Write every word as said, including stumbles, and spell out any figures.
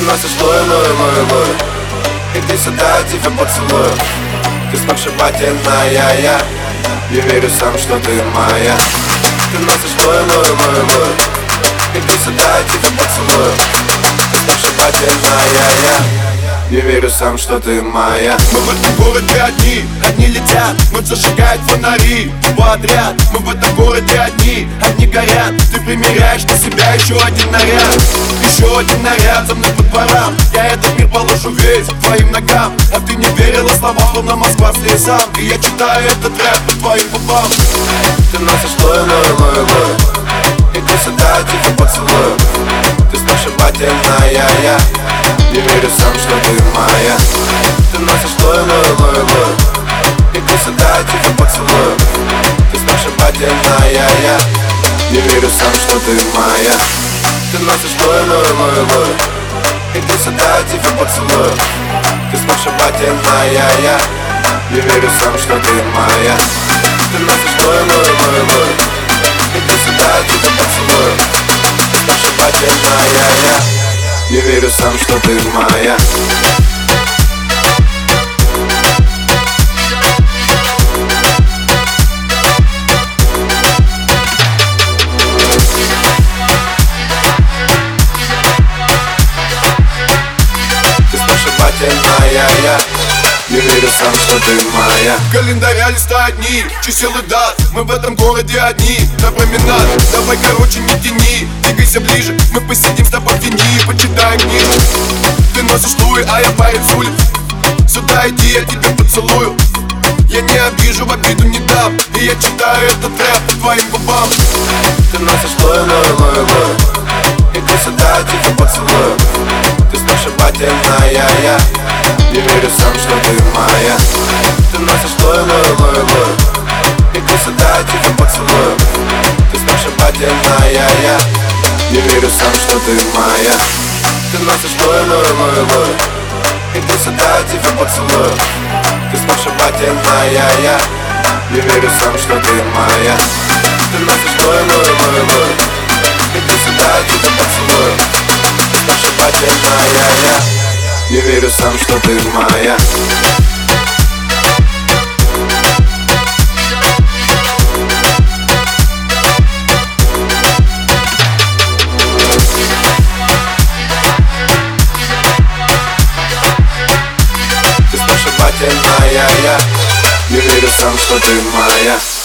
носишь лой, лой, лой, лой. Иди сюда, я тебя поцелую. Ты сногсшибательная, я Не верю сам, что ты моя. Ты носишь лой, лой, лой, лой. Иди сюда, я тебя поцелую. Ты сногсшибательная, я Не верю сам, что ты моя. Мы в этом городе одни, одни летят, ночь зажигает фонари подряд. Мы в этом городе одни, одни горят. Ты примеряешь на себя еще один наряд, еще один наряд за мной по дворам. Я этот мир положу весь к твоим ногам. А ты не верила словам, словно Москва с лесам. И я читаю этот рэп по твоим губам. Ты носишь лой, лой, лой, лой. Иди сюда, я тебя поцелую. Ты сногсшибательная, я Не верю сам, что ты моя. Ты носишь лой, лой, лой, лой. Иди сюда, я тебя поцелую. Ты сногсшибательная, я Не верю сам, что ты моя. Ты носишь лой, лой, лой, лой. Иди сюда, я тебя поцелую. Ты сногсшибательная, я Не верю сам, что ты моя. Ты носишь лой, лой, лой, лой. Иди сюда, я тебя поцелую. Ты сногсшибательная, я Не верю сам, что ты моя. Ты сногсшибательная, я Не верю сам, что ты моя. Календаря листа дни, чисел и дат. Мы в этом городе одни, на променад. Давай, короче, не тяни, двигайся ближе. Мы посидим с тобой в тени и почитаем книжку. Ты носишь луи, а я парень с улиц. Сюда иди, я тебя поцелую. Я не обижу, в обиду не дам. И я читаю этот рэп по твоим губам. Ты носишь лой, лой, лой, лой. Иди сюда, я тебя поцелую. Ты сногсшибательная, я Не верю сам, что ты моя. Ты носишь лой, лой, лой, лой. Иди сюда, я тебя поцелую. Ты сногсшибательная, я Не верю сам, что ты моя. Ты носишь лой, лой, лой, лой. Иди сюда, я тебя поцелую. Ты сногсшибательная, я Не верю сам, что ты моя. Ты носишь лой, лой, лой, лой. Иди сюда, я тебя поцелую. Ты сногсшибательная, я Не верю сам, что ты моя. Ты сногсшибательная, я Не верю сам, что ты моя.